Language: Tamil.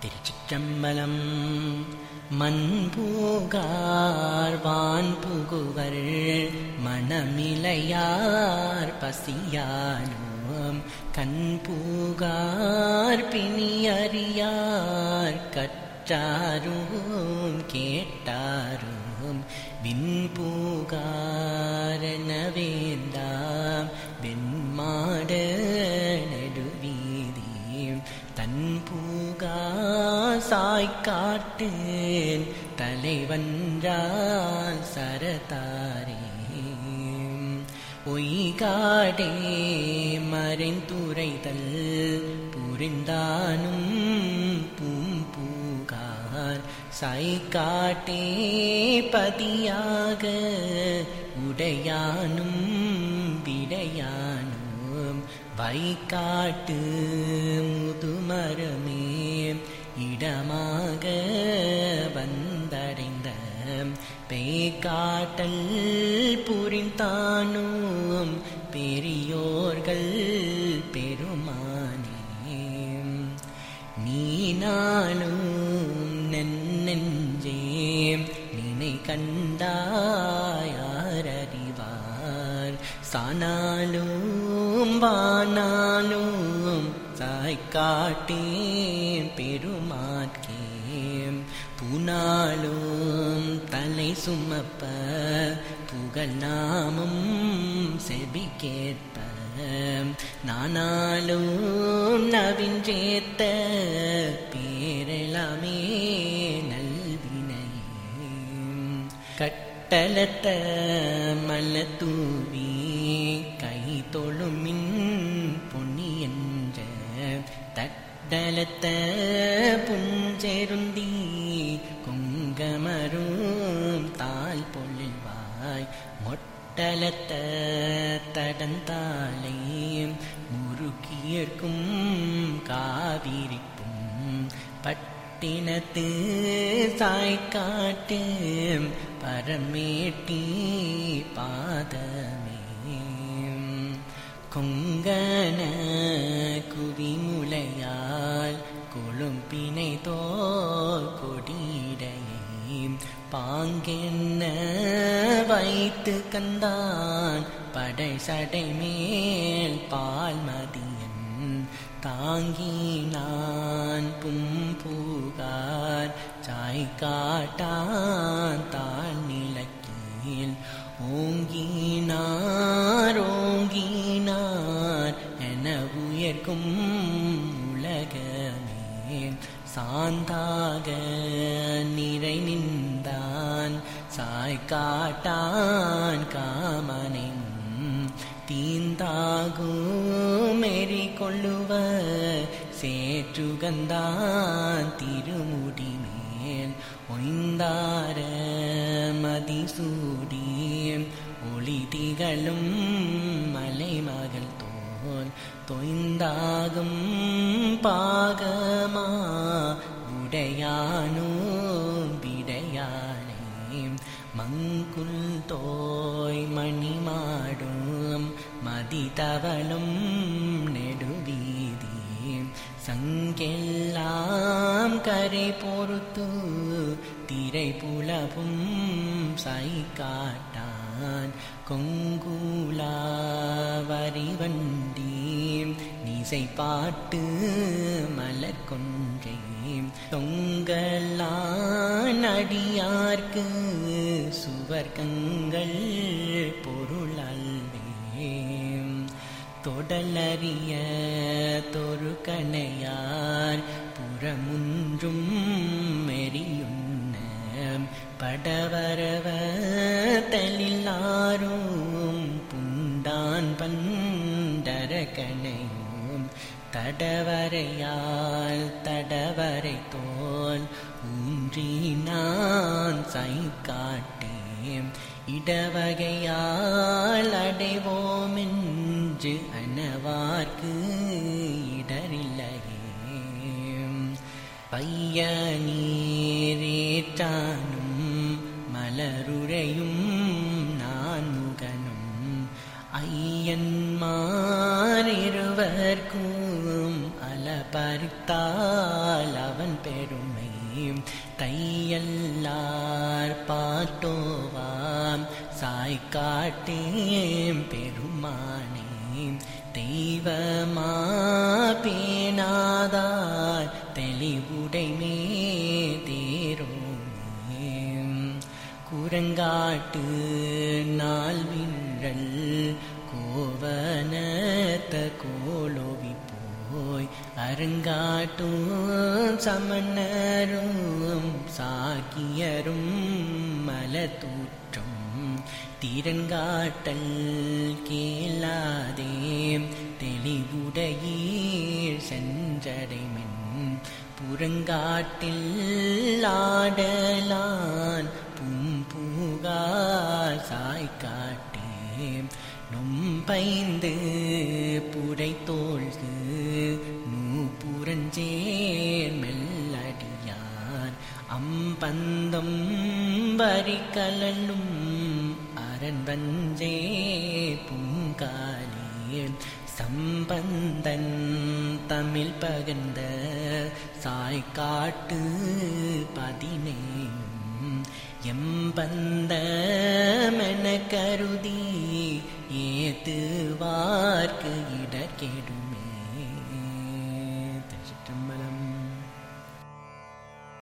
திருச்சிற்றம்பலம். மண்பூகார் வான்புகுவர் மணமிலையார் பசியானோம் கண்பூகார் பிணியறியார் கற்றாரும் கேட்டாரும் விண்பூகாரணவேந்தாம் வெண்மாட நெடுவீதி தன்பூகா சாய்க்காட்டு தலைவன்றால் சரதாரே ஒய்காடே மறைந்துரைதல் புரிந்தானும் பூம்பூகார் சாய்க்காட்டே பதியாக உடையானும் விடையானும் வைக்காட்டு முதுமரமே இடமாக வந்தடைந்த பேய்காட்டல் புரிந்தானும் பெரியோர்கள் பெருமானே நீனானும் நெஞ்சே நினை கண்டாயாரறிவார் சானாலும் வானாலும் சாய்க்காட்டேன் பெருமாட்கே பூனாலும் தலை சுமப்ப புகழ் நாமம் செவி கேட்ப நானாலும் நவின்றேத்த பேரெல்லாமே நல்வினையே கட்டலத்த மலத்தூவி கை தொழுமின் பொன்னி என்ற தட்டலத்த புஞ்செருந்தி குங்கமரும் தாழ் பொழில்வாய் மொட்டலத்த தடந்தாளை முறுக்கியர்க்கும் காவிரிக்கும் பட்டினத்து சாய்க்காட்டு பரமேட்டி பாதமே கொங்கன குவிமுலையால் கொழும்பினை தோல் கொடியிடையை பாங்கென்ன வைத்து கந்தான் படை சடை மேல் பால்மதியன் தாங்கினான் பும்பூகார் சாய்க்காட்டான் தாழ் நிலக்கீழ் ஓங்கினார் என உயர்க்கும் உலகமே சாந்தாக நிறை நின்றான் சாய்க்காட்டான் காமனை தீந்தாகும் எரி கொள்ளுவ சேற்றுகந்தான் திருமுடி மேல் ஒய்ந்தார மதிசூடி ஒளி திகழும் மலைமகள் தோல் தொய்ந்தாகும் பாகமா உடையானோ விடையானே மங்குல் தோய் மணிமாடும் மதிதவளும் நெடுவீதி சங்கெல்லாம் கரை பொறுத்து திரை புலவும் சாய்க்காட்டான் கொங்குலா வரிவண்டி நீசை பாட்டு மலர் கொன்றே தொங்கலான் அடியார்க்கு சுவர்க்கங்கள் பொருளல்வே தொடலறிய தொரு கணையார் புறமுன்றும் மெரியுன்ன படவரவ தெளிலாரும் புண்டான் பண்டர கணையும் தடவரையால் தடவரை தோல் ஊன்றினான் சாய்க்காட்டேன் இடவகையால் அடைவோமென்று அனவார்க்கு இடரில்லையே பைய நீரேற்றானும் மலருரையும் நான் முகனும் ஐயன்மாரிருவர்க்கும் அலபரித்தால் அவன் பெற பெருமை தையல்லார் பாட்டோவாம் சாய்காட்டேம் பெருமானே தெய்வமா பேணாதார் தெளிவுடைமே தேரோமே குரங்காட்டு நாள்வின்றல் கோவனத்த கோலோவி போய் அருங்காட்டும் சமணரும் சாக்கியரும் மலத்தூற்றும் திறன்காட்டல் கேளாதே தெளிவுடையீர் சென்றடைமென் புறங்காட்டில் ஆடலான் பூம்பூகார் சாய்காட்டே நொம்பைந்து புடைத்தோள்கு நூபுரஞ்சேர் மெல்லடியார் அம்பந்தம் வரிகலலும் அரண்வஞ்சே பூங்காலே சம்பந்தன் தமிழ் பகந்த சாய்காட்டு பதினேயும் எம்பந்தமென கருதி ஏத்துவார்க்கு இடர்கெடுமே